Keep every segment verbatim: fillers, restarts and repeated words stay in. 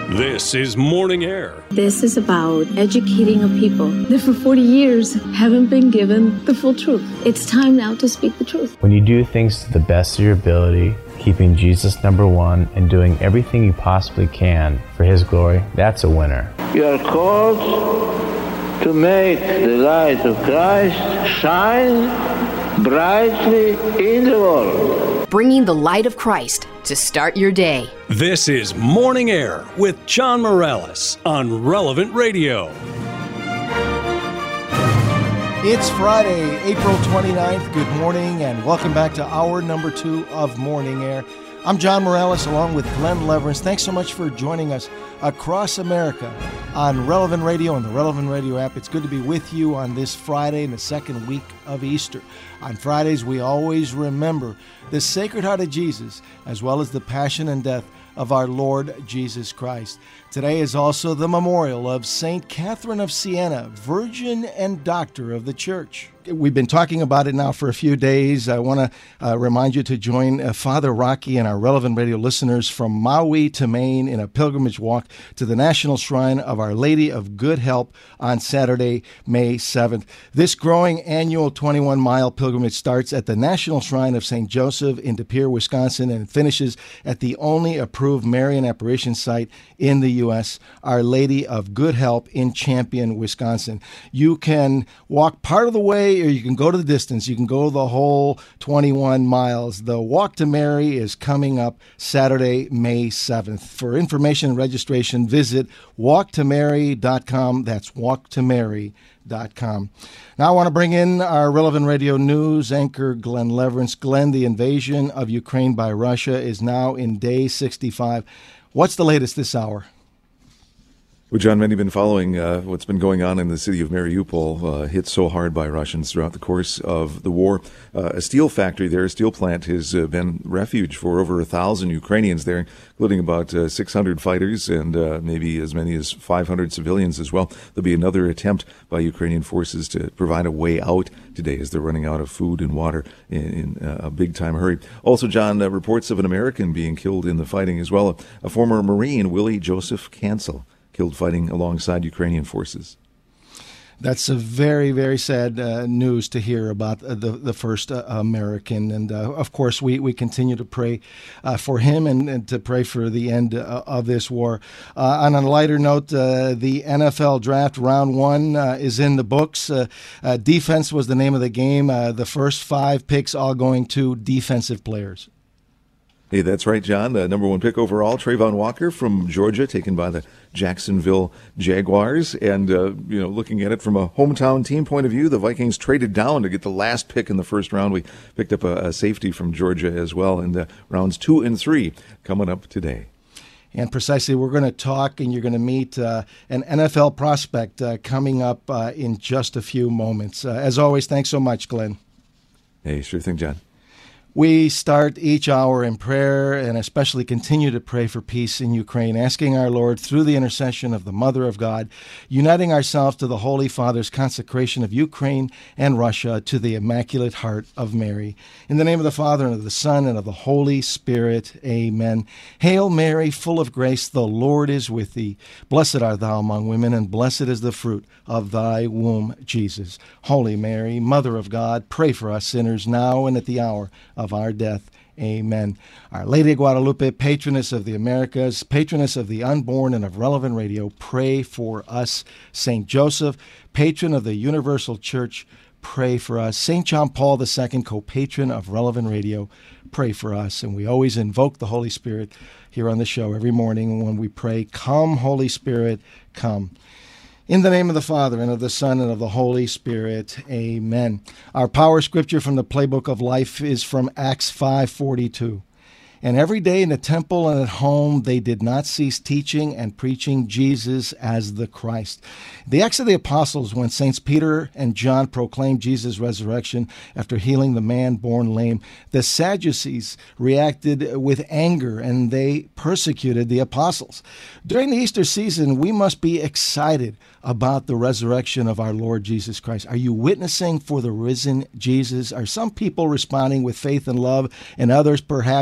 This is Morning Air. This is about educating a people that for forty years haven't been given the full truth. It's time now to speak the truth. When you do things to the best of your ability, keeping Jesus number one and doing everything you possibly can for His glory, that's a winner. You are called to make the light of Christ shine brightly in the world. Bringing the light of Christ to start your day. This is Morning Air with John Morales on Relevant Radio. It's Friday, April twenty-ninth. Good morning and welcome back to hour number two of Morning Air. I'm John Morales along with Glenn Leverance. Thanks so much for joining us across America on Relevant Radio and the Relevant Radio app. It's good to be with you on this Friday in the second week of Easter. On Fridays, we always remember the Sacred Heart of Jesus as well as the passion and death of our Lord Jesus Christ. Today is also the memorial of Saint Catherine of Siena, Virgin and Doctor of the Church. We've been talking about it now for a few days. I want to uh, remind you to join uh, Father Rocky and our Relevant Radio listeners from Maui to Maine in a pilgrimage walk to the National Shrine of Our Lady of Good Help on Saturday, May seventh. This growing annual twenty-one mile pilgrimage starts at the National Shrine of Saint Joseph in De Pere, Wisconsin, and finishes at the only approved Marian apparition site in the U S, Our Lady of Good Help in Champion, Wisconsin. You can walk part of the way or you can go to the distance. You can go the whole twenty-one miles. The Walk to Mary is coming up Saturday, May seventh. For information and registration, visit walk to mary dot com. That's walk to mary dot com. Now I want to bring in our Relevant Radio News anchor, Glenn Leverance. Glenn, the invasion of Ukraine by Russia is now in day sixty-five. What's the latest this hour? Well, John, many have been following uh, what's been going on in the city of Mariupol, uh, hit so hard by Russians throughout the course of the war. Uh, a steel factory there, a steel plant, has uh, been refuge for over a thousand Ukrainians there, including about uh, six hundred fighters and uh, maybe as many as five hundred civilians as well. There'll be another attempt by Ukrainian forces to provide a way out today as they're running out of food and water in, in uh, a big-time hurry. Also, John, uh, reports of an American being killed in the fighting as well. A, a former Marine, Willie Joseph Cancel, killed fighting alongside Ukrainian forces. That's a very, very sad uh, news to hear about uh, the the first uh, American. And, uh, of course, we, we continue to pray uh, for him and, and to pray for the end uh, of this war. Uh, on a lighter note, uh, the N F L draft round one uh, is in the books. Uh, uh, defense was the name of the game. Uh, the first five picks all going to defensive players. Hey, that's right, John. The number one pick overall, Trayvon Walker from Georgia, taken by the Jacksonville Jaguars. And, uh, you know, looking at it from a hometown team point of view, the Vikings traded down to get the last pick in the first round. We picked up a, a safety from Georgia as well in the rounds two and three coming up today. And precisely, we're going to talk and you're going to meet uh, an N F L prospect uh, coming up uh, in just a few moments. Uh, as always, thanks so much, Glenn. Hey, sure thing, John. We start each hour in prayer and especially continue to pray for peace in Ukraine, asking our Lord through the intercession of the Mother of God, uniting ourselves to the Holy Father's consecration of Ukraine and Russia to the Immaculate Heart of Mary. In the name of the Father, and of the Son, and of the Holy Spirit, amen. Hail Mary, full of grace, the Lord is with thee. Blessed art thou among women, and blessed is the fruit of thy womb, Jesus. Holy Mary, Mother of God, pray for us sinners now and at the hour of our death. Amen. Our Lady of Guadalupe, patroness of the Americas, patroness of the unborn and of Relevant Radio, pray for us. Saint Joseph, patron of the Universal Church, pray for us. Saint John Paul the Second, co-patron of Relevant Radio, pray for us. And we always invoke the Holy Spirit here on the show every morning when we pray, "Come, Holy Spirit, come." In the name of the Father, and of the Son, and of the Holy Spirit, amen. Our power scripture from the Playbook of Life is from Acts five forty-two. And every day in the temple and at home, they did not cease teaching and preaching Jesus as the Christ. The Acts of the Apostles, when Saints Peter and John proclaimed Jesus' resurrection after healing the man born lame, the Sadducees reacted with anger and they persecuted the apostles. During the Easter season, we must be excited about the resurrection of our Lord Jesus Christ. Are you witnessing for the risen Jesus? Are some people responding with faith and love and others perhaps responding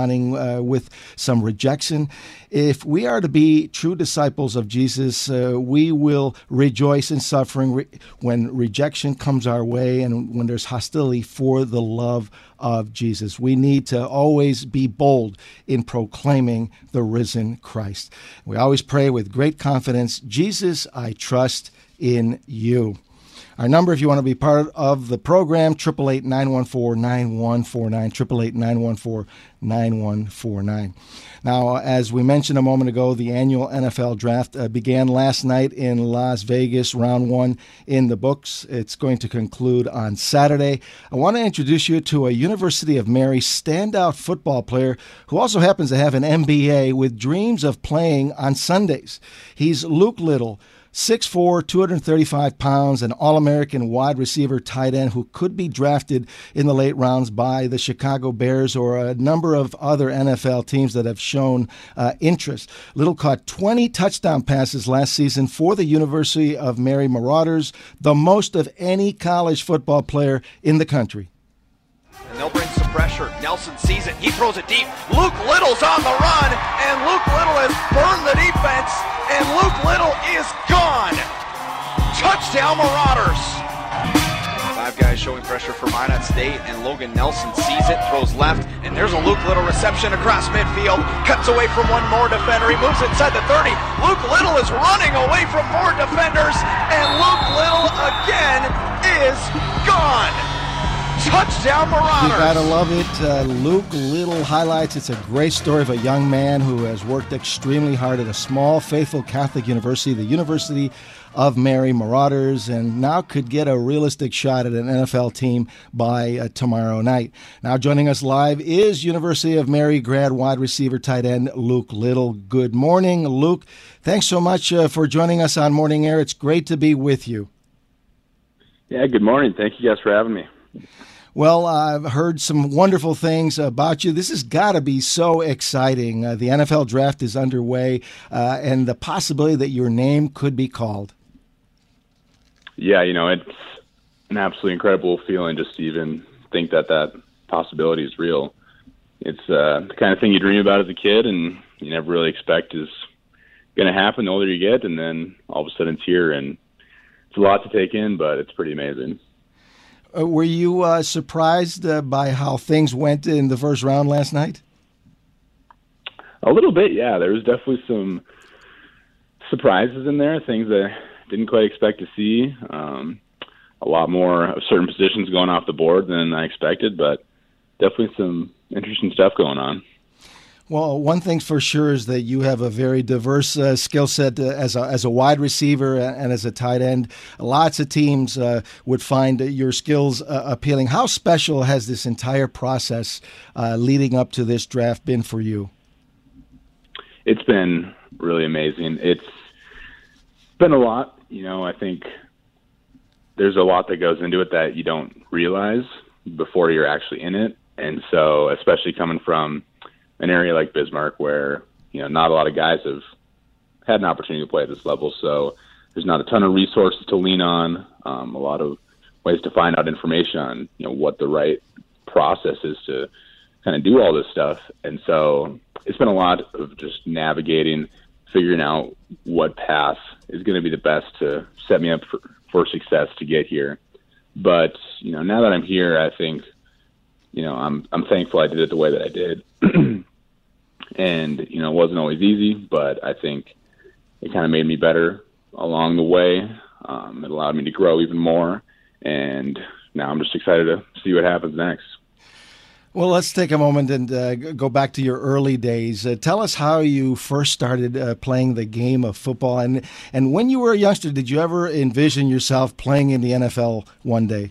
corresponding uh, with some rejection. If we are to be true disciples of Jesus, uh, we will rejoice in suffering re- when rejection comes our way and when there's hostility for the love of Jesus. We need to always be bold in proclaiming the risen Christ. We always pray with great confidence, Jesus, I trust in you. Our number, if you want to be part of the program, eight eight eight, nine one four, nine one four nine, eight eight eight, nine one four, nine one four nine. Now, as we mentioned a moment ago, the annual N F L draft uh, began last night in Las Vegas, round one in the books. It's going to conclude on Saturday. I want to introduce you to a University of Mary standout football player who also happens to have an M B A with dreams of playing on Sundays. He's Luke Little, six foot four, two hundred thirty-five pounds, an All-American wide receiver tight end who could be drafted in the late rounds by the Chicago Bears or a number of other N F L teams that have shown uh, interest. Little caught twenty touchdown passes last season for the University of Mary Marauders, the most of any college football player in the country. And they'll bring some pressure. Nelson sees it. He throws it deep. Luke Little's on the run, and Luke Little has burned the defense, and Luke Little is gone. Touchdown, Marauders. Five guys showing pressure for Minot State, and Logan Nelson sees it, throws left, and there's a Luke Little reception across midfield. Cuts away from one more defender. He moves inside the thirty. Luke Little is running away from more defenders, and Luke Little again is gone. Touchdown, Marauders. You gotta love it. Uh, Luke Little highlights. It's a great story of a young man who has worked extremely hard at a small, faithful Catholic university, the University of Mary Marauders, and now could get a realistic shot at an N F L team by uh, tomorrow night. Now joining us live is University of Mary grad wide receiver tight end Luke Little. Good morning, Luke. Thanks so much uh, for joining us on Morning Air. It's great to be with you. Yeah, good morning. Thank you guys for having me. Well, I've heard some wonderful things about you. This has got to be so exciting. Uh, the N F L draft is underway, uh, and the possibility that your name could be called. Yeah, you know, it's an absolutely incredible feeling just to even think that that possibility is real. It's uh, the kind of thing you dream about as a kid and you never really expect is going to happen the older you get, and then all of a sudden it's here, and it's a lot to take in, but it's pretty amazing. Uh, were you uh, surprised uh, by how things went in the first round last night? A little bit, yeah. There was definitely some surprises in there, things that I didn't quite expect to see. Um, a lot more of certain positions going off the board than I expected, but definitely some interesting stuff going on. Well, one thing for sure is that you have a very diverse uh, skill set uh, as a as a wide receiver and, and as a tight end. Lots of teams uh, would find your skills uh, appealing. How special has this entire process uh, leading up to this draft been for you? It's been really amazing. It's been a lot. You know, I think there's a lot that goes into it that you don't realize before you're actually in it. And so, especially coming from an area like Bismarck where, you know, not a lot of guys have had an opportunity to play at this level. So there's not a ton of resources to lean on, um, a lot of ways to find out information on, you know, what the right process is to kind of do all this stuff. And so it's been a lot of just navigating, figuring out what path is going to be the best to set me up for, for success to get here. But, you know, now that I'm here, I think, you know, I'm I'm thankful I did it the way that I did. And, you know, it wasn't always easy, but I think it kind of made me better along the way. Um, it allowed me to grow even more. And now I'm just excited to see what happens next. Well, let's take a moment and uh, go back to your early days. Uh, tell us how you first started uh, playing the game of football. And, and when you were a youngster, did you ever envision yourself playing in the N F L one day?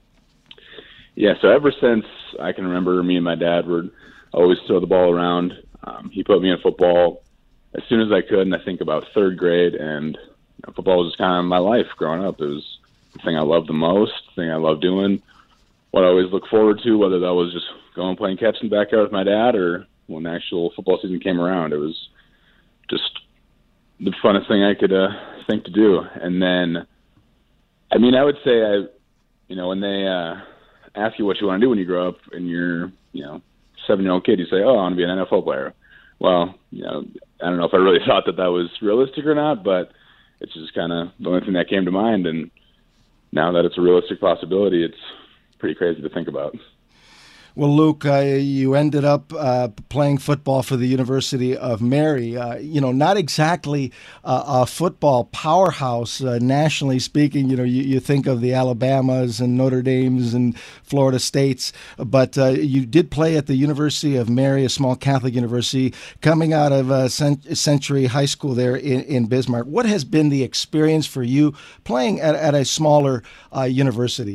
Yeah, so ever since I can remember, me and my dad would always throw the ball around. Um, he put me in football as soon as I could, and I think about third grade, and you know, football was just kind of my life growing up. It was the thing I loved the most, the thing I loved doing, what I always looked forward to, whether that was just going playing catch in the backyard with my dad or when the actual football season came around. It was just the funnest thing I could uh, think to do. And then, I mean, I would say, I, you know, when they uh, ask you what you want to do when you grow up and you're, you know, seven-year-old kid, you say, oh, I want to be an N F L player. Well, you know, I don't know if I really thought that that was realistic or not, but it's just kind of the only thing that came to mind. And now that it's a realistic possibility, it's pretty crazy to think about. Well, Luke, uh, you ended up uh, playing football for the University of Mary. Uh, you know, not exactly uh, a football powerhouse, uh, nationally speaking. You know, you, you think of the Alabamas and Notre Dames and Florida States, but uh, you did play at the University of Mary, a small Catholic university, coming out of uh, Century High School there in, in Bismarck. What has been the experience for you playing at, at a smaller uh, university?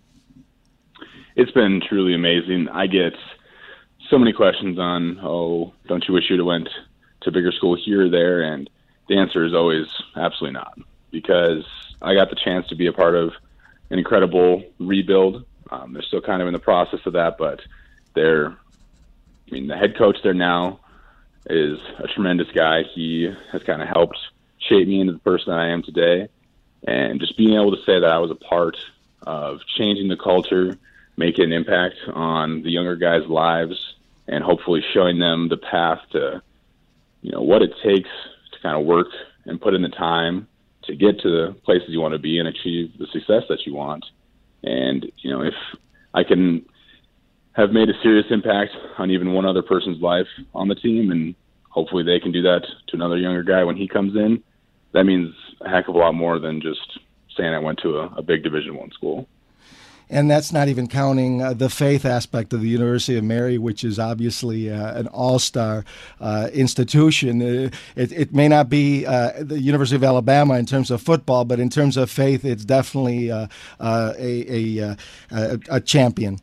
It's been truly amazing. I get so many questions on, oh, don't you wish you'd have went to bigger school here or there? And the answer is always absolutely not, because I got the chance to be a part of an incredible rebuild. Um, they're still kind of in the process of that, but they're, I mean, the head coach there now is a tremendous guy. He has kind of helped shape me into the person that I am today. And just being able to say that I was a part of changing the culture, making an impact on the younger guys' lives, and hopefully showing them the path to, you know, what it takes to kind of work and put in the time to get to the places you want to be and achieve the success that you want. And, you know, if I can have made a serious impact on even one other person's life on the team, and hopefully they can do that to another younger guy when he comes in, that means a heck of a lot more than just saying I went to a, a big Division One school. And that's not even counting uh, the faith aspect of the University of Mary, which is obviously uh, an all-star uh, institution. Uh, it, it may not be uh, the University of Alabama in terms of football, but in terms of faith, it's definitely uh, uh, a, a, a, a champion.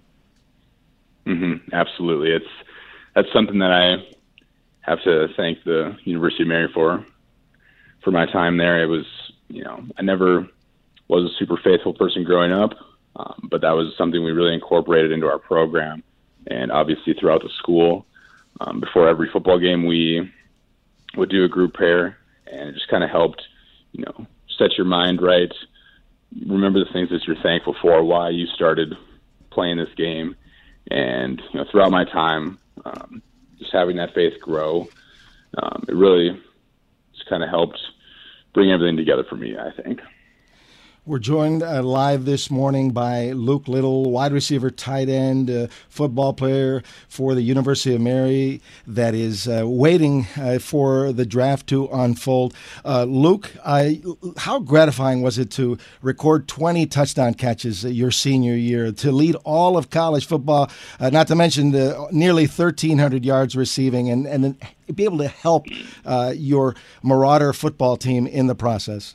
Mm-hmm. Absolutely. It's that's something that I have to thank the University of Mary for. For my time there, it was, you know, I never was a super faithful person growing up. Um, but that was something we really incorporated into our program, and obviously throughout the school. Um, before every football game, we would do a group prayer, and it just kind of helped, you know, set your mind right, remember the things that you're thankful for, why you started playing this game, and, you know, throughout my time, um, just having that faith grow, um, it really just kind of helped bring everything together for me, I think. We're joined uh, live this morning by Luke Little, wide receiver, tight end, uh, football player for the University of Mary that is uh, waiting uh, for the draft to unfold. Uh, Luke, I, how gratifying was it to record twenty touchdown catches your senior year, to lead all of college football, uh, not to mention the nearly thirteen hundred yards receiving, and, and be able to help uh, your Marauder football team in the process?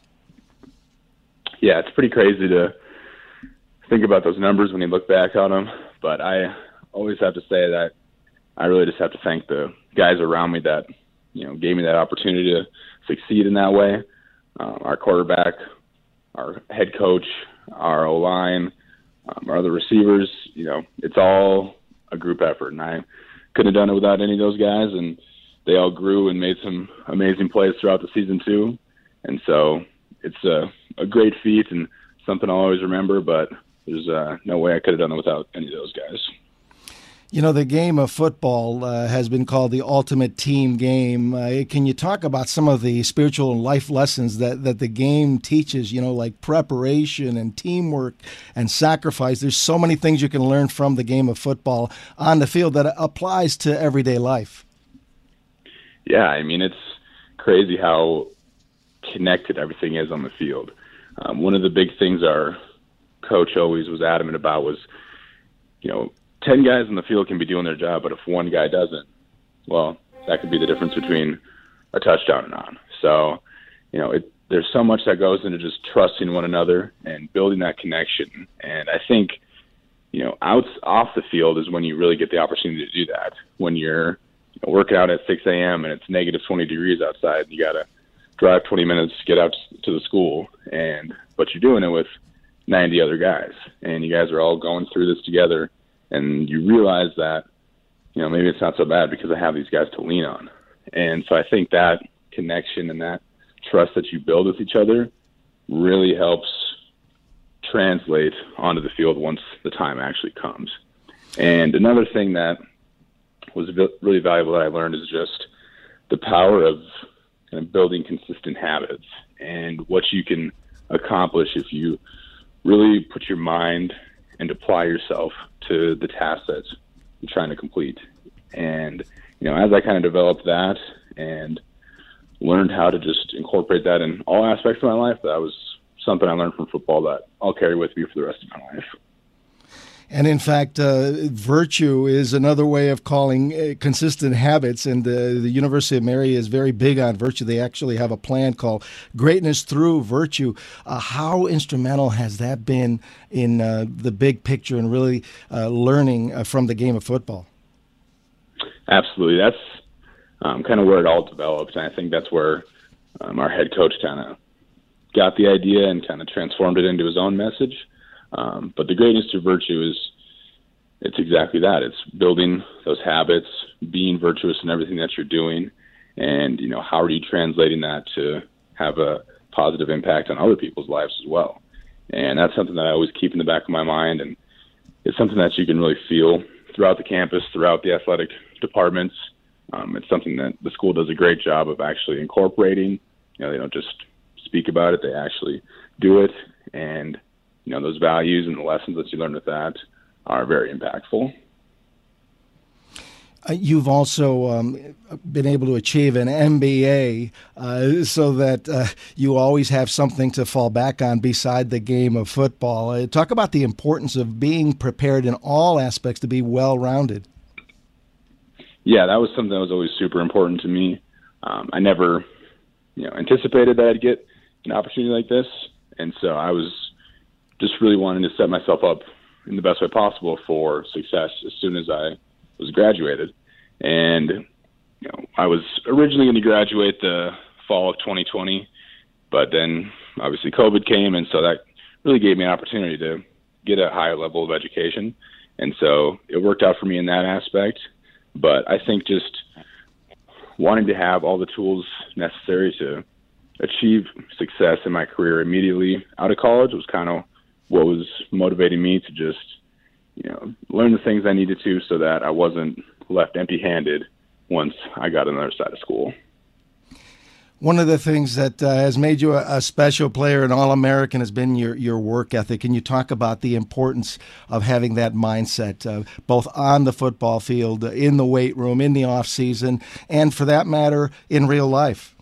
Yeah, it's pretty crazy to think about those numbers when you look back on them. But I always have to say that I really just have to thank the guys around me that, you know, gave me that opportunity to succeed in that way. Um, our quarterback, our head coach, our O-line, um, our other receivers, you know, it's all a group effort. And I couldn't have done it without any of those guys. And they all grew and made some amazing plays throughout the season too. And so it's a, a great feat and something I'll always remember, but there's uh, no way I could have done it without any of those guys. You know, the game of football uh, has been called the ultimate team game. Uh, can you talk about some of the spiritual and life lessons that, that the game teaches, you know, like preparation and teamwork and sacrifice? There's so many things you can learn from the game of football on the field that applies to everyday life. Yeah, I mean, it's crazy how connected everything is on the field. Um, one of the big things our coach always was adamant about was, you know, ten guys in the field can be doing their job, but if one guy doesn't, well, that could be the difference between a touchdown and not. So, you know, it, there's so much that goes into just trusting one another and building that connection. And I think, you know, out off the field is when you really get the opportunity to do that. When you're you know, working out at six a.m. and it's negative twenty degrees outside, you got to drive twenty minutes to get out to the school, and but you're doing it with ninety other guys, and you guys are all going through this together, and you realize that, you know, maybe it's not so bad because I have these guys to lean on. And so I think that connection and that trust that you build with each other really helps translate onto the field once the time actually comes. And another thing that was really valuable that I learned is just the power of kind of building consistent habits and what you can accomplish if you really put your mind and apply yourself to the task that you're trying to complete. And, you know, as I kind of developed that and learned how to just incorporate that in all aspects of my life, that was something I learned from football that I'll carry with me for the rest of my life. And in fact, uh, virtue is another way of calling uh, consistent habits. And uh, the University of Mary is very big on virtue. They actually have a plan called Greatness Through Virtue. Uh, how instrumental has that been in uh, the big picture and really uh, learning uh, from the game of football? Absolutely. That's um, kind of where it all developed. And I think that's where um, our head coach kind of got the idea and kind of transformed it into his own message. Um, but the greatness through virtue is, it's exactly that. It's building those habits, being virtuous in everything that you're doing, and, you know, how are you translating that to have a positive impact on other people's lives as well? And that's something that I always keep in the back of my mind, and it's something that you can really feel throughout the campus, throughout the athletic departments. Um, it's something that the school does a great job of actually incorporating. You know, they don't just speak about it, they actually do it, and you know, those values and the lessons that you learn with that are very impactful. Uh, you've also um, been able to achieve an M B A uh, so that uh, you always have something to fall back on beside the game of football. Uh, talk about the importance of being prepared in all aspects to be well-rounded. Yeah, that was something that was always super important to me. Um, I never, you know, anticipated that I'd get an opportunity like this, and so I was just really wanting to set myself up in the best way possible for success as soon as I was graduated. And, you know, I was originally going to graduate the fall of twenty twenty, but then obviously COVID came, and so that really gave me an opportunity to get a higher level of education. And so it worked out for me in that aspect. But I think just wanting to have all the tools necessary to achieve success in my career immediately out of college was kind of what was motivating me to just, you know, learn the things I needed to so that I wasn't left empty-handed once I got on the other side of school. One of the things that uh, has made you a, a special player and All-American has been your, your work ethic. Can you talk about the importance of having that mindset, uh, both on the football field, uh, in the weight room, in the off-season, and for that matter, in real life?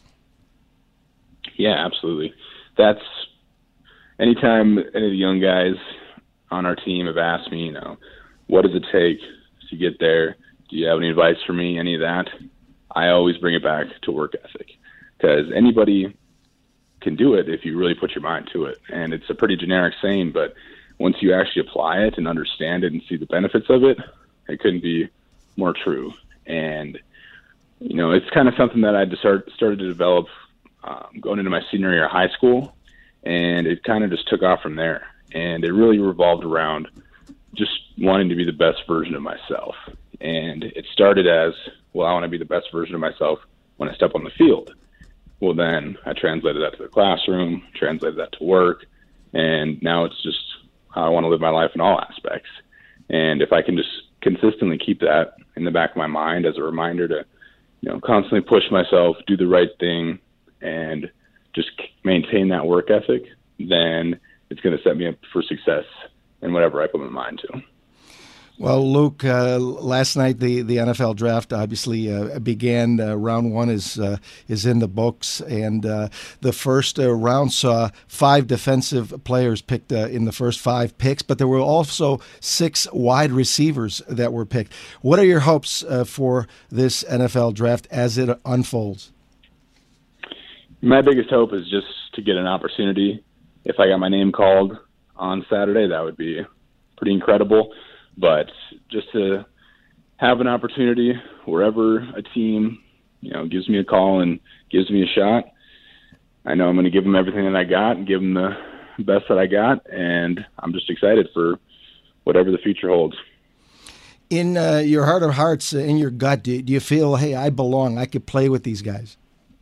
Yeah, absolutely. That's anytime any of the young guys on our team have asked me, you know, what does it take to get there? Do you have any advice for me? Any of that? I always bring it back to work ethic, because anybody can do it if you really put your mind to it. And it's a pretty generic saying, but once you actually apply it and understand it and see the benefits of it, it couldn't be more true. And, you know, it's kind of something that I just start, started to develop um, going into my senior year of high school. And it kind of just took off from there. And it really revolved around just wanting to be the best version of myself. And it started as, well, I want to be the best version of myself when I step on the field. Well, then I translated that to the classroom, translated that to work, and now it's just how I want to live my life in all aspects. And if I can just consistently keep that in the back of my mind as a reminder to, you know, constantly push myself, do the right thing, and just maintain that work ethic, then it's going to set me up for success in whatever I put my mind to. Well, Luke, uh, last night the, the N F L draft obviously uh, began. Uh, round one is uh, is in the books, and uh, the first uh, round saw five defensive players picked uh, in the first five picks, but there were also six wide receivers that were picked. What are your hopes uh, for this N F L draft as it unfolds? My biggest hope is just to get an opportunity. If I got my name called on Saturday, that would be pretty incredible. But just to have an opportunity wherever a team, you know, gives me a call and gives me a shot, I know I'm going to give them everything that I got and give them the best that I got, and I'm just excited for whatever the future holds. In uh, your heart of hearts, uh, in your gut, do, do you feel, hey, I belong, I could play with these guys?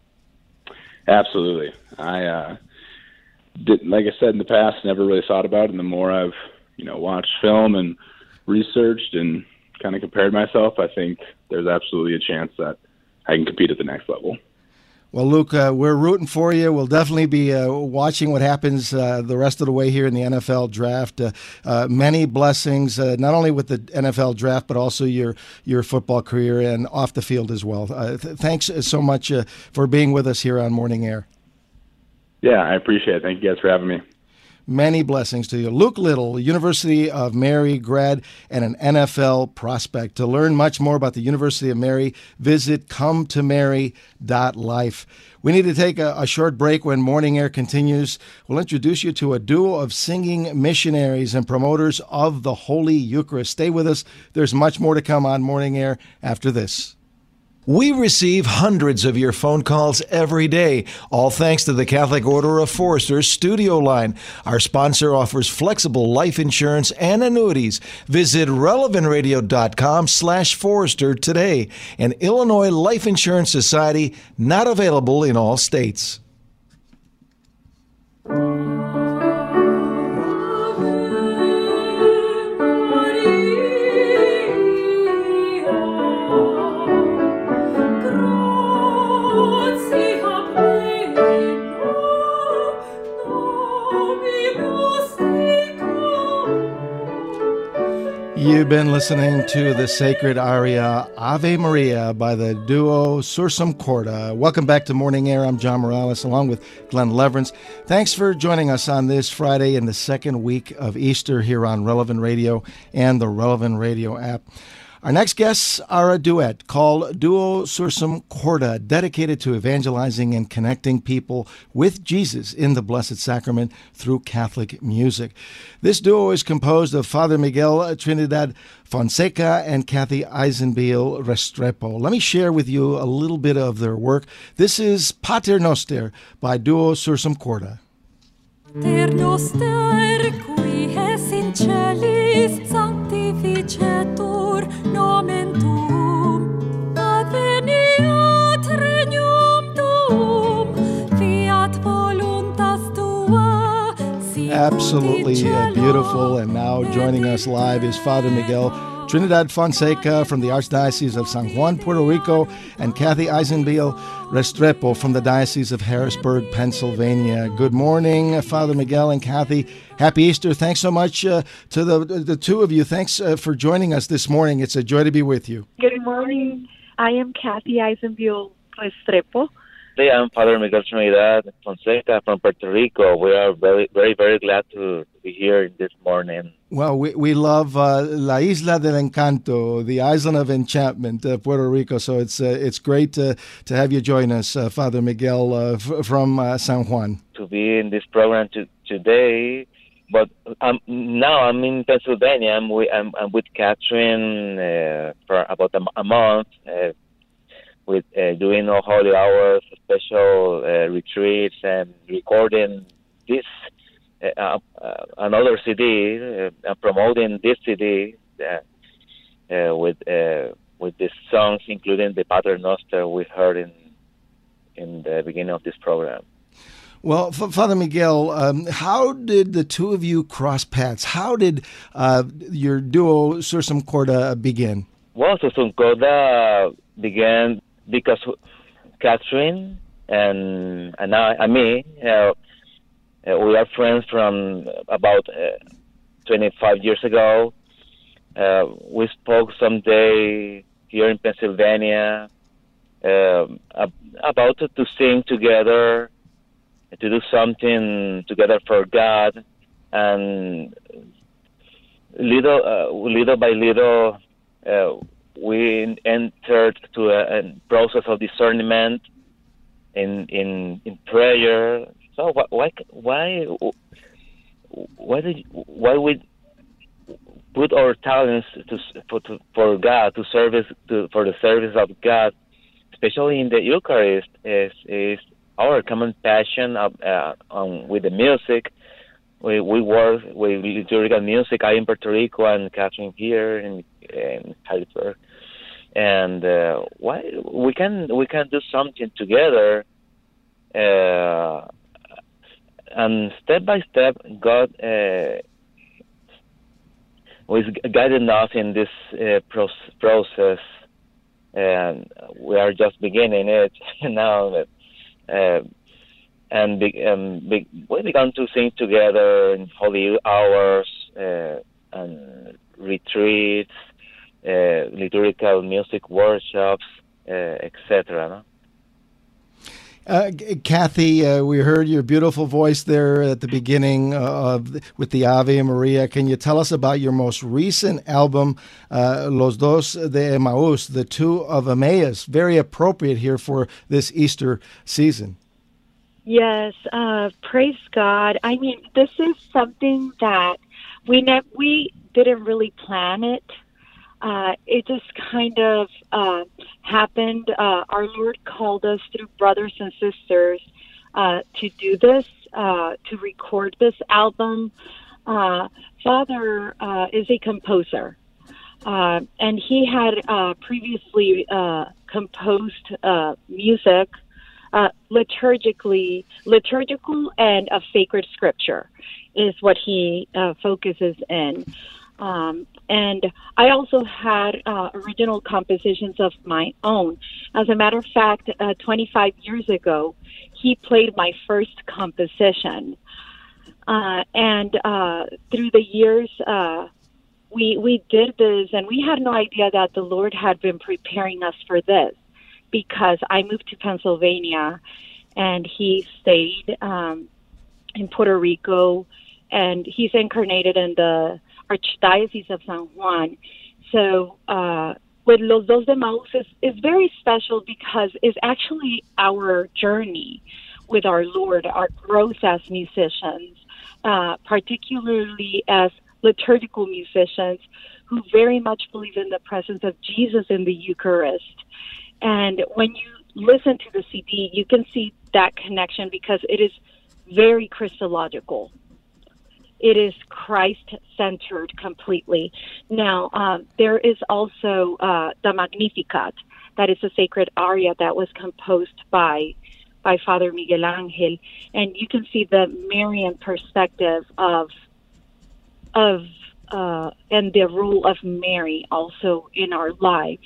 Absolutely. I, uh, did, like I said in the past, never really thought about it, and the more I've, you know, watched film and researched and kind of compared myself, I think there's absolutely a chance that I can compete at the next level. Well, Luke, uh, we're rooting for you. We'll definitely be uh, watching what happens uh, the rest of the way here in the N F L draft. Uh, uh, many blessings, uh, not only with the N F L draft, but also your your football career and off the field as well. Uh, th- thanks so much uh, for being with us here on Morning Air. Yeah, I appreciate it. Thank you guys for having me. Many blessings to you. Luke Little, University of Mary grad and an N F L prospect. To learn much more about the University of Mary, visit come to mary dot life. We need to take a, a short break. When Morning Air continues, we'll introduce you to a duo of singing missionaries and promoters of the Holy Eucharist. Stay with us. There's much more to come on Morning Air after this. We receive hundreds of your phone calls every day, all thanks to the Catholic Order of Foresters Studio Line. Our sponsor offers flexible life insurance and annuities. Visit relevant radio dot com slash Forester today. An Illinois Life Insurance Society, not available in all states. You've been listening to the sacred aria Ave Maria by the duo Sursum Corda. Welcome back to Morning Air. I'm John Morales along with Glenn Leverance. Thanks for joining us on this Friday in the second week of Easter here on Relevant Radio and the Relevant Radio app. Our next guests are a duet called Duo Sursum Corda, dedicated to evangelizing and connecting people with Jesus in the Blessed Sacrament through Catholic music. This duo is composed of Father Miguel Trinidad Fonseca and Kathy Eisenbiel Restrepo. Let me share with you a little bit of their work. This is Pater Noster by Duo Sursum Corda. Pater Noster, qui es in celis sanctificetur nomen tuum, adveniat regnum tuum, fiat voluntas tua, sicut Absolutely in uh, cielo beautiful. And now joining us live is Father Miguel Trinidad Fonseca from the Archdiocese of San Juan, Puerto Rico, and Kathy Eisenbiel Restrepo from the Diocese of Harrisburg, Pennsylvania. Good morning, Father Miguel and Kathy. Happy Easter. Thanks so much uh, to the the two of you. Thanks uh, for joining us this morning. It's a joy to be with you. Good morning. I am Kathy Eisenbiel Restrepo. Hey, I'm Father Miguel Trinidad Fonseca from Puerto Rico. We are very, very, very glad to be here this morning. Well, we we love uh, La Isla del Encanto, the island of enchantment, uh, Puerto Rico. So it's uh, it's great to to have you join us, uh, Father Miguel uh, f- from uh, San Juan. To be in this program to, today, but um, now I'm in Pennsylvania. I'm with, I'm, I'm with Catherine uh, for about a, a month. Uh, with uh, doing all holy hours, special uh, retreats, and recording this uh, uh, another C D, uh, and promoting this C D uh, uh, with uh, with these songs, including the Pater Noster we heard in in the beginning of this program. Well, F- Father Miguel, um, how did the two of you cross paths? How did uh, your duo Sursum Corda begin? Well, Sursum Corda began because Catherine and and I, and me, uh, uh, we are friends from about uh, twenty-five years ago. Uh, we spoke someday here in Pennsylvania uh, about to, to sing together, to do something together for God, and little uh, little by little. Uh, we entered to a, a process of discernment in in in prayer. So why why why did why we put our talents to for, to, for God to service to, for the service of God, especially in the Eucharist, is is our common passion of uh, um, with the music. We we work with liturgical music. I in Puerto Rico and Catherine here in, in Harrisburg, and uh, why we can we can do something together, uh, and step by step, God uh, who is guiding us in this uh, pro- process. And we are just beginning it now. Uh, and be, um, be, we began to sing together in holy hours uh, and retreats, uh, liturgical music workshops, uh, et cetera. No? Uh, Kathy, uh, we heard your beautiful voice there at the beginning uh, of with the Ave Maria. Can you tell us about your most recent album, uh, Los Dos de Emmaus, the Two of Emmaus? Very appropriate here for this Easter season. Yes, uh, praise God. I mean, this is something that we ne- we didn't really plan it. Uh, it just kind of uh, happened. Uh, our Lord called us through brothers and sisters uh, to do this, uh, to record this album. Uh, Father uh, is a composer, uh, and he had uh, previously uh, composed uh, music uh, liturgically, liturgical and of sacred scripture is what he uh, focuses in. Um, and I also had uh, original compositions of my own. As a matter of fact, uh, twenty-five years ago, he played my first composition. Uh, and uh, through the years, uh, we we did this, and we had no idea that the Lord had been preparing us for this, because I moved to Pennsylvania, and he stayed um, in Puerto Rico, and he's incarnated in the Archdiocese of San Juan. So uh, with Los Dos de Emmaus is, is very special because it's actually our journey with our Lord, our growth as musicians, uh, particularly as liturgical musicians who very much believe in the presence of Jesus in the Eucharist. And when you listen to the C D, you can see that connection because it is very Christological. It is Christ-centered completely. Now, um, there is also uh, the Magnificat. That is a sacred aria that was composed by by Father Miguel Angel, and you can see the Marian perspective of of uh, and the role of Mary also in our lives.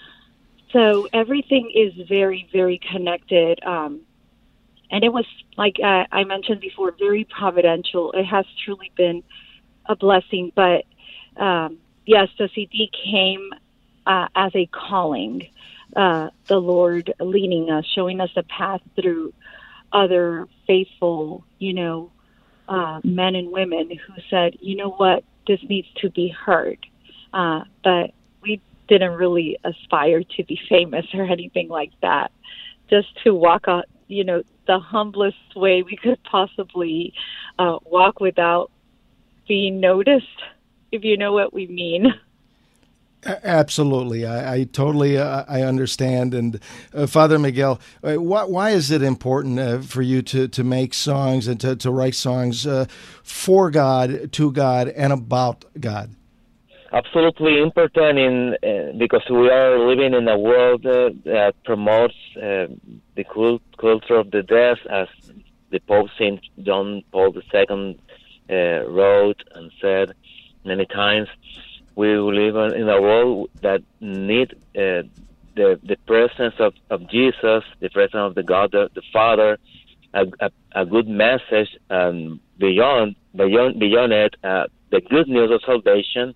So everything is very, very connected. Um, And it was, like uh, I mentioned before, very providential. It has truly been a blessing. But, um, yes, the C D came uh, as a calling, uh, the Lord leading us, showing us the path through other faithful, you know, uh, men and women who said, you know what, this needs to be heard. Uh, but we didn't really aspire to be famous or anything like that, just to walk out, you know, the humblest way we could possibly uh, walk without being noticed, if you know what we mean. Absolutely. I, I totally uh, I understand. And uh, Father Miguel, uh, why, why is it important uh, for you to, to make songs and to, to write songs uh, for God, to God, and about God? Absolutely important in uh, because we are living in a world uh, that promotes uh, the cult- culture of the death, as the Pope Saint John Paul the Second uh, wrote and said many times. We live in a world that need uh, the the presence of, of Jesus, the presence of the God, the, the Father, a, a, a good message, and beyond beyond beyond it, uh, the good news of salvation.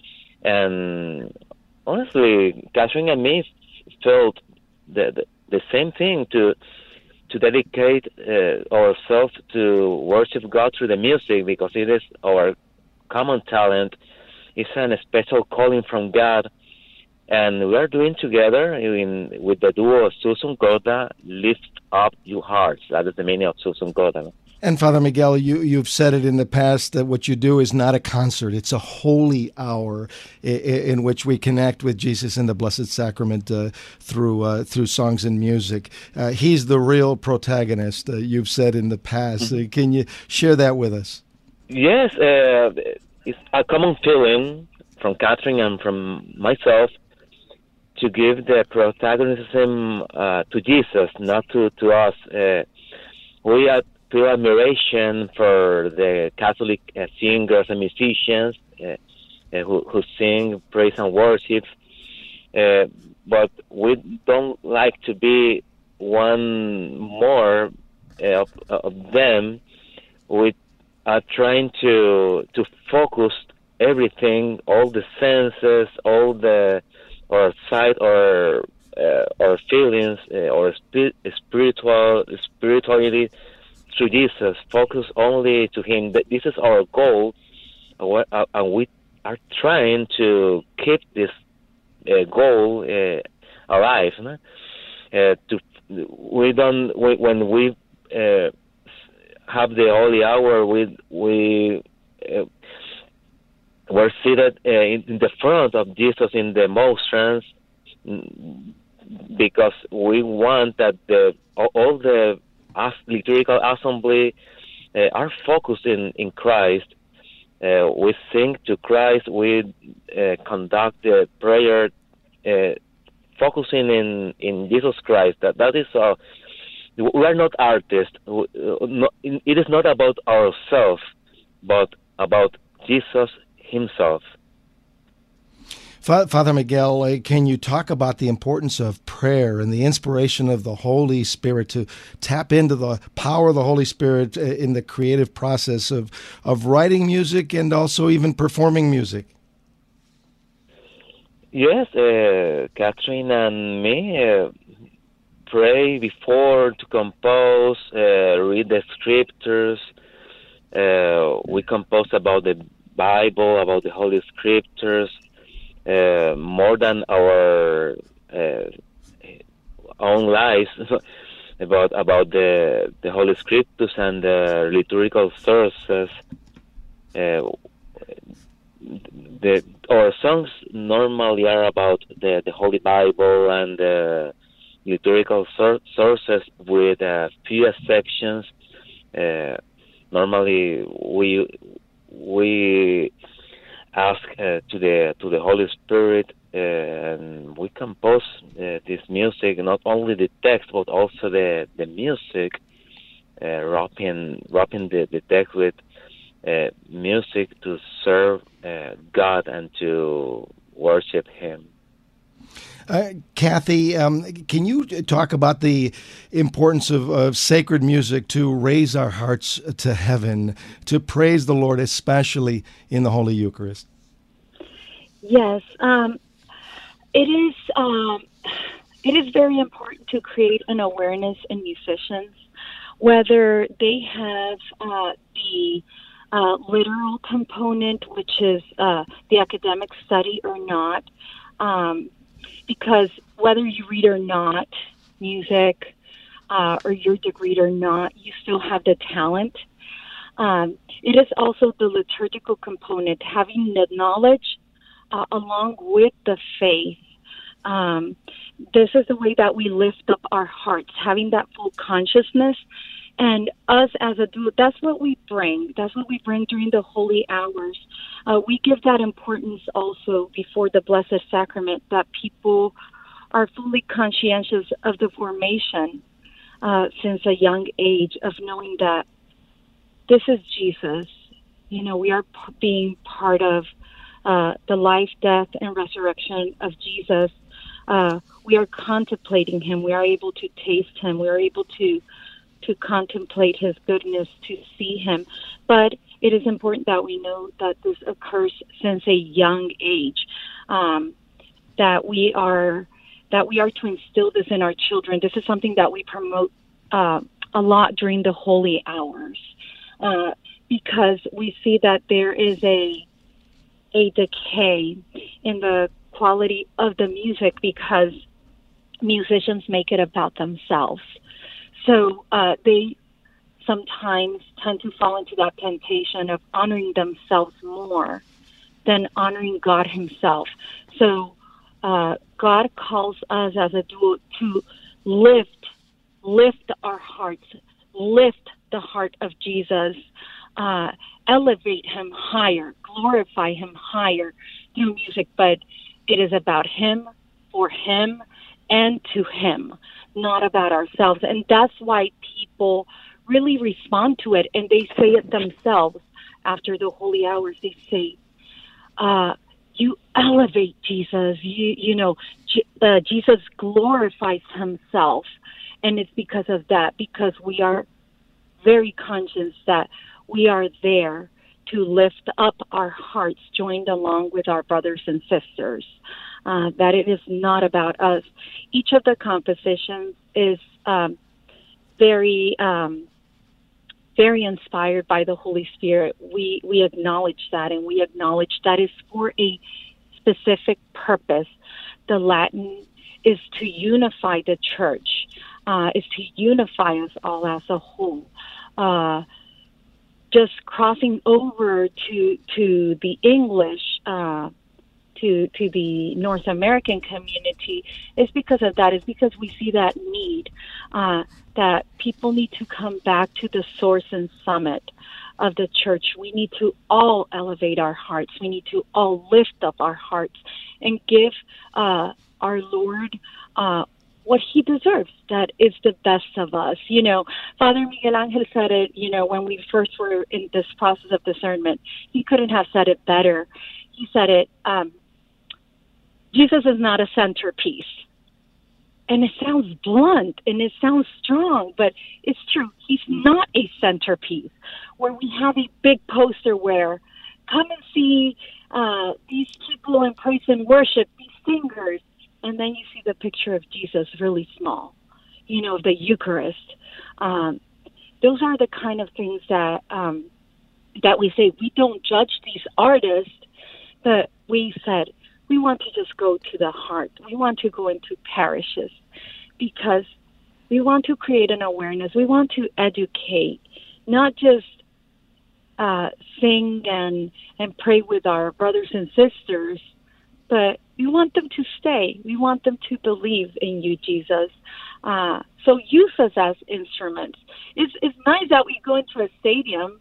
And honestly, Catherine and me felt the, the the same thing, to to dedicate uh, ourselves to worship God through the music, because it is our common talent. It's a special calling from God, and we are doing together in, with the duo of Susan Gorda, Lift Up Your Hearts. That is the meaning of Susan Gorda. And Father Miguel, you, you've said it in the past that what you do is not a concert. It's a holy hour in, in which we connect with Jesus in the Blessed Sacrament uh, through uh, through songs and music. Uh, he's the real protagonist, uh, you've said in the past. Mm-hmm. Uh, can you share that with us? Yes, uh, it's a common feeling from Catherine and from myself to give the protagonism uh, to Jesus, not to, to us. Uh, we are feel admiration for the Catholic uh, singers and musicians, uh, uh, who, who sing praise and worship. Uh, but we don't like to be one more uh, of, of them. We are trying to to focus everything, all the senses, all the our sight, or uh, our feelings, uh, or spi- spiritual spirituality to Jesus. Focus only to Him. This is our goal, and we are trying to keep this uh, goal uh, alive. No? Uh, to we don't we, when we uh, have the holy hour, we we. Uh, We're seated uh, in, in the front of Jesus in the monstrance because we want that the all the as, liturgical assembly uh, are focused in, in Christ. Uh, we sing to Christ. We uh, conduct the prayer uh, focusing in, in Jesus Christ. That that is uh, we are not artists. We, uh, no, it is not about ourselves, but about Jesus Himself. Father Miguel, uh, can you talk about the importance of prayer and the inspiration of the Holy Spirit to tap into the power of the Holy Spirit uh, in the creative process of, of writing music and also even performing music? Yes, uh, Catherine and me uh, pray before to compose, uh, read the scriptures. Uh, we compose about the Bible, about the Holy Scriptures, uh, more than our uh, own lives, about about the the Holy Scriptures and the liturgical sources. Uh, the our songs normally are about the, the Holy Bible and the liturgical sor- sources with a few sections. Uh, normally, we we ask uh, to the to the Holy Spirit, uh, and we compose uh, this music, not only the text but also the the music, uh, wrapping wrapping the, the text with uh, music to serve uh, God and to worship Him. Uh, Kathy, um, can you talk about the importance of, of sacred music to raise our hearts to heaven, to praise the Lord, especially in the Holy Eucharist? Yes, um, it is. Um, it is very important to create an awareness in musicians, whether they have uh, the uh, literal component, which is uh, the academic study, or not. Um, Because whether you read or not music, uh, or you're degreed or not, you still have the talent. Um, it is also the liturgical component, having the knowledge uh, along with the faith. Um, this is the way that we lift up our hearts, having that full consciousness. And us as a duo, that's what we bring. That's what we bring during the holy hours. Uh, we give that importance also before the Blessed Sacrament, that people are fully conscientious of the formation uh, since a young age of knowing that this is Jesus. You know, we are p- being part of uh, the life, death, and resurrection of Jesus. Uh, we are contemplating Him. We are able to taste Him. We are able to to contemplate His goodness, to see Him. But it is important that we know that this occurs since a young age, um, that we are that we are to instill this in our children. This is something that we promote uh, a lot during the holy hours, uh, because we see that there is a a decay in the quality of the music because musicians make it about themselves. So uh, they sometimes tend to fall into that temptation of honoring themselves more than honoring God Himself. So uh, God calls us as a duo to lift, lift our hearts, lift the heart of Jesus, uh, elevate Him higher, glorify Him higher through music. But it is about Him, for Him, and to Him, not about ourselves. And that's why people really respond to it, and they say it themselves after the holy hours. They say, uh, you elevate Jesus. You you know, J- uh, Jesus glorifies himself, and it's because of that, because we are very conscious that we are there to lift up our hearts, joined along with our brothers and sisters, uh, that it is not about us. Each of the compositions is um, very, um, very inspired by the Holy Spirit. We, we acknowledge that, and we acknowledge that is for a specific purpose. The Latin is to unify the church, uh, is to unify us all as a whole. Uh, just crossing over to to the English, uh, to to the North American community is because of that. Is because we see that need, uh, that people need to come back to the source and summit of the church. We need to all elevate our hearts. We need to all lift up our hearts and give uh, our Lord uh, what he deserves. That is the best of us. You know, Father Miguel Angel said it, you know, when we first were in this process of discernment. He couldn't have said it better. He said it, um, Jesus is not a centerpiece. And it sounds blunt and it sounds strong, but it's true. He's not a centerpiece where we have a big poster where, come and see uh, these people in praise and worship, these singers. And then you see the picture of Jesus really small, you know, the Eucharist. Um, those are the kind of things that um, that we say. We don't judge these artists, but we said we want to just go to the heart. We want to go into parishes because we want to create an awareness. We want to educate, not just uh, sing and, and pray with our brothers and sisters, but we want them to stay. We want them to believe in you, Jesus. Uh, so use us as instruments. It's, it's nice that we go into a stadium,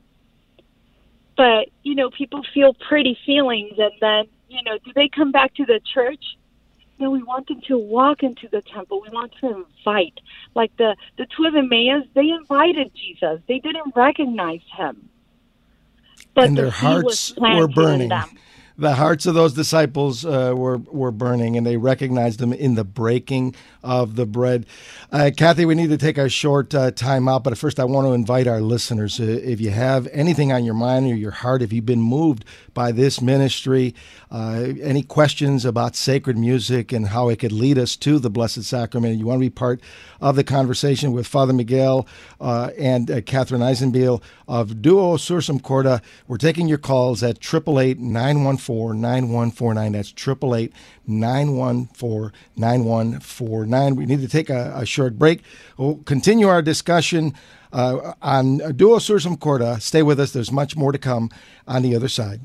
but, you know, people feel pretty feelings, and then, you know, do they come back to the church? No, we want them to walk into the temple. We want to invite. Like the, the two of Emmaus, they invited Jesus. They didn't recognize him. But and their the hearts were burning. The hearts of those disciples uh, were were burning, and they recognized them in the breaking of the bread. Uh, Kathy, we need to take a short uh, time out, but first I want to invite our listeners, uh, if you have anything on your mind or your heart, if you've been moved by this ministry, uh, any questions about sacred music and how it could lead us to the Blessed Sacrament, you want to be part of the conversation with Father Miguel uh, and uh, Catherine Eisenbiel of Duo Sursum Corda, we're taking your calls at eight eight eight, nine one four, nine one four nine. That's eight eight eight, nine one four, nine one four nine. We need to take a, a short break. We'll continue our discussion uh, on Duo Sursum Corda. Stay with us. There's much more to come on the other side.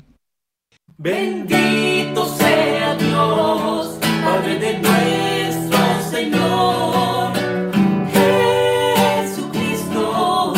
Bendito sea Dios, Padre de nuestro Señor Jesucristo,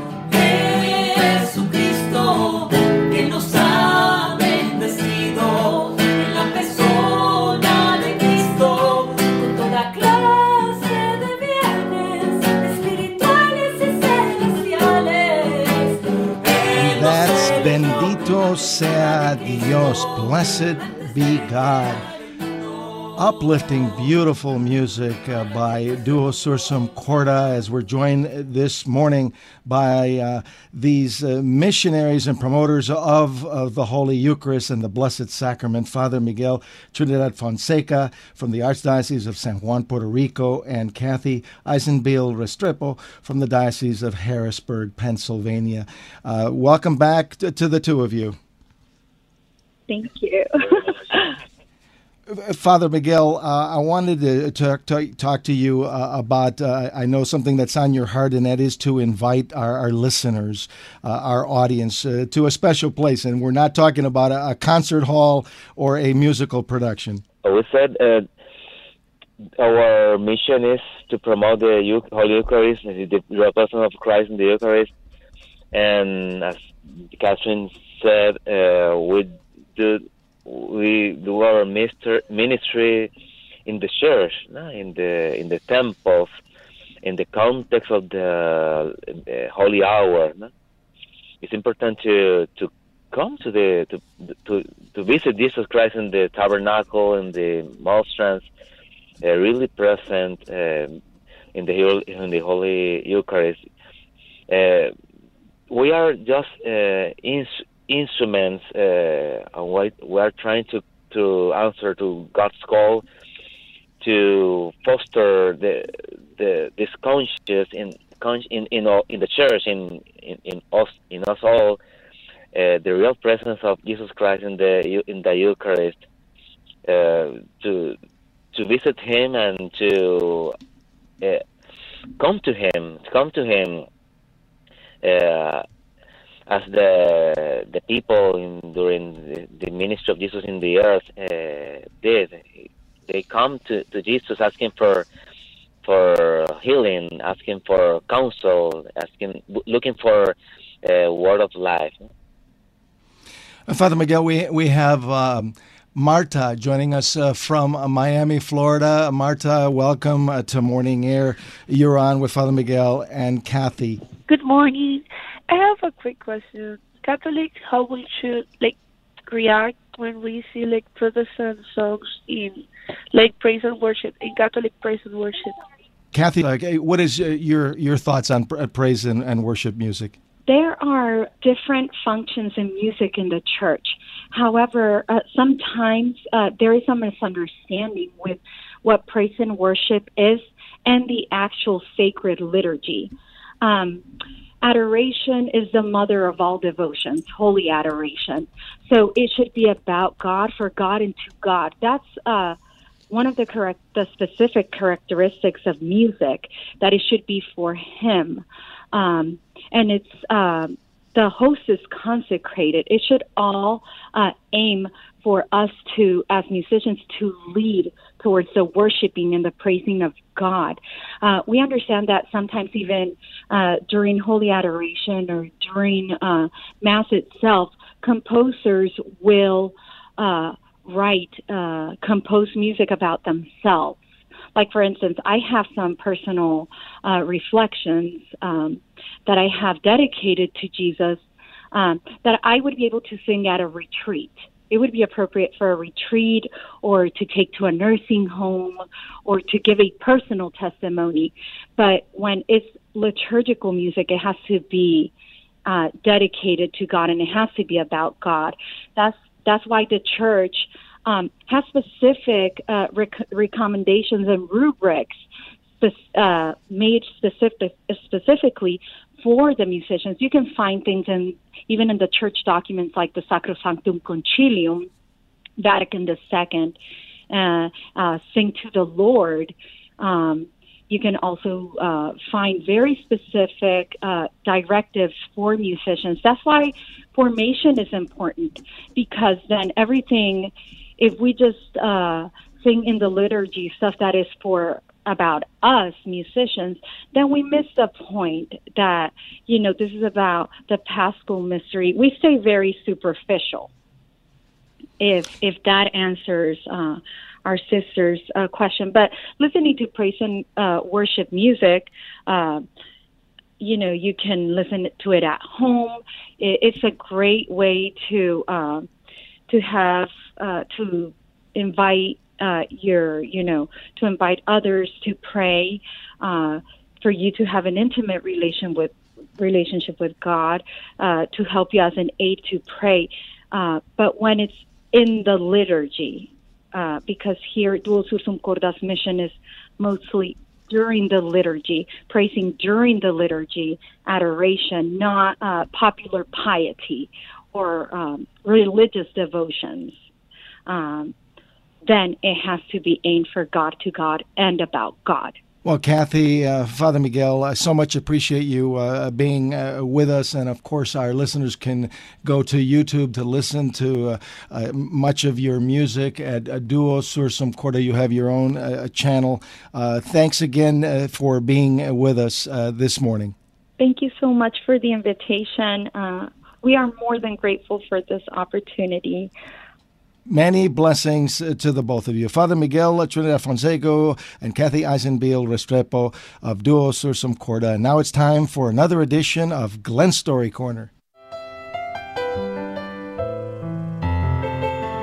Jesucristo, que nos ha bendecido en la persona de Cristo, con toda clase de bienes espirituales y celestiales. That's Bendito sea Dios. Blessed be God. Uplifting, beautiful music uh, by Duo Sursum Corda, as we're joined this morning by uh, these uh, missionaries and promoters of, of the Holy Eucharist and the Blessed Sacrament, Father Miguel Trinidad Fonseca from the Archdiocese of San Juan, Puerto Rico, and Kathy Eisenbiel Restrepo from the Diocese of Harrisburg, Pennsylvania. Uh, welcome back to, to the two of you. Thank you. Father Miguel, uh, I wanted to talk to, talk to you uh, about, uh, I know something that's on your heart, and that is to invite our, our listeners, uh, our audience, uh, to a special place. And we're not talking about a, a concert hall or a musical production. We said uh, our mission is to promote the Eu- Holy Eucharist, the revelation of Christ in the Eucharist. And as Catherine said, uh, we do... We do our ministry in the church, no? in the in the temples, in the context of the uh, holy hour. No? It's important to to come to the to to to visit Jesus Christ in the tabernacle, in the monstrance, uh, really present uh, in the in the Holy Eucharist. Uh, we are just uh, ins- instruments, uh, and we, we are trying to, to answer to God's call to foster the the this conscience in in in, all, in the church, in in, in us in us all, uh, the real presence of Jesus Christ in the in the Eucharist, uh, to to visit Him and to uh, come to Him, come to Him, uh, as the the people in, during the, the ministry of Jesus in the earth uh, did. They come to, to Jesus asking for for healing, asking for counsel, asking, looking for a word of life. Uh, Father Miguel, we we have um, Marta joining us uh, from uh, Miami, Florida. Marta, welcome uh, to Morning Air. You're on with Father Miguel and Kathy. Good morning. I have a quick question. Catholics, how we should like react when we see like Protestant songs in like praise and worship, in Catholic praise and worship? Kathy, like, what is uh, your your thoughts on pr- praise and, and worship music? There are different functions in music in the church. However, uh, sometimes uh, there is a misunderstanding with what praise and worship is and the actual sacred liturgy. Um, adoration is the mother of all devotions, holy adoration. So it should be about God, for God, and to God. That's uh, one of the correct, the specific characteristics of music, that it should be for Him. Um, and it's uh, the host is consecrated. It should all uh, aim for us to, as musicians, to lead towards the worshiping and the praising of God. Uh, we understand that sometimes even uh, during Holy Adoration or during uh, Mass itself, composers will uh, write, uh, compose music about themselves. Like, for instance, I have some personal uh, reflections um, that I have dedicated to Jesus um, that I would be able to sing at a retreat. It would be appropriate for a retreat or to take to a nursing home or to give a personal testimony. But when it's liturgical music, it has to be uh, dedicated to God, and it has to be about God. That's that's why the church um, has specific uh, rec- recommendations and rubrics uh, made specific, specifically for the musicians. You can find things in even in the church documents like the Sacrosanctum Concilium, Vatican the Second, uh, uh, Sing to the Lord. Um, you can also uh, find very specific uh, directives for musicians. That's why formation is important, because then everything, if we just uh, sing in the liturgy stuff that is for about us musicians, then we miss the point that, you know, this is about the Paschal mystery. We stay very superficial. If if that answers uh, our sister's uh, question, but listening to praise and uh, worship music, uh, you know, you can listen to it at home. It, it's a great way to uh, to have uh, to invite. Uh, your, you know, to invite others to pray, uh, for you to have an intimate relation with relationship with God, uh, to help you as an aid to pray. Uh, but when it's in the liturgy, uh, because here Duo Sursum Corda's mission is mostly during the liturgy, praising during the liturgy, adoration, not uh, popular piety or um, religious devotions. Um, then it has to be aimed for God, to God, and about God. Well, Kathy, uh, Father Miguel, I so much appreciate you uh, being uh, with us. And, of course, our listeners can go to YouTube to listen to uh, uh, much of your music at uh, Duo Sursum Corda. You have your own uh, channel. Uh, thanks again uh, for being with us uh, this morning. Thank you so much for the invitation. Uh, we are more than grateful for this opportunity. Many blessings to the both of you. Father Miguel Trinidad Fonseca and Kathy Eisenbiel Restrepo of Duo Sursum Corda. And now it's time for another edition of Glenn Story Corner.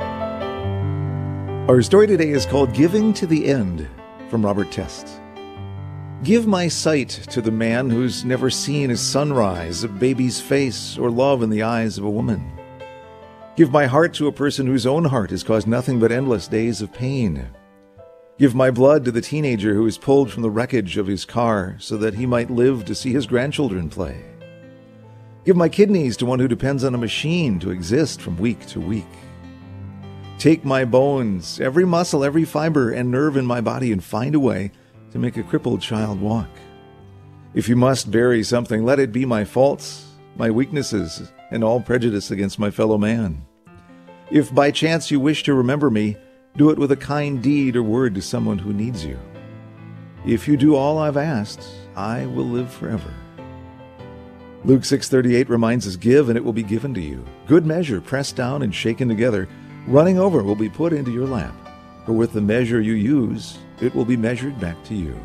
Our story today is called Giving to the End, from Robert Test. Give my sight to the man who's never seen a sunrise, a baby's face, or love in the eyes of a woman. Give my heart to a person whose own heart has caused nothing but endless days of pain. Give my blood to the teenager who is pulled from the wreckage of his car so that he might live to see his grandchildren play. Give my kidneys to one who depends on a machine to exist from week to week. Take my bones, every muscle, every fiber and nerve in my body, and find a way to make a crippled child walk. If you must bury something, let it be my faults, my weaknesses, and all prejudice against my fellow man. If by chance you wish to remember me, do it with a kind deed or word to someone who needs you. If you do all I've asked, I will live forever. Luke six thirty-eight reminds us, give and it will be given to you. Good measure, pressed down and shaken together, running over will be put into your lap. For with the measure you use, it will be measured back to you.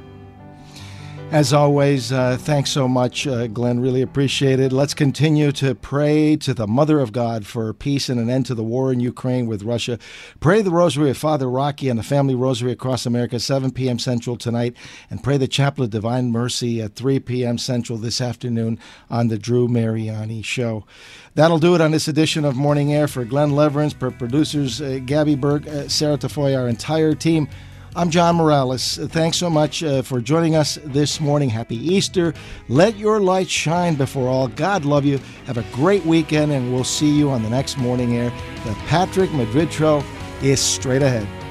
As always, uh, thanks so much, uh, Glenn. Really appreciate it. Let's continue to pray to the Mother of God for peace and an end to the war in Ukraine with Russia. Pray the Rosary of Father Rocky and the Family Rosary across America, seven p.m. Central tonight. And pray the Chapel of Divine Mercy at three p.m. Central this afternoon on the Drew Mariani Show. That'll do it on this edition of Morning Air. For Glenn Leverance, for producers uh, Gabby Burke, uh, Sarah Tafoya, our entire team, I'm John Morales. Thanks so much uh, for joining us this morning. Happy Easter. Let your light shine before all. God love you. Have a great weekend, and we'll see you on the next Morning Air. The Patrick Madrid Show is straight ahead.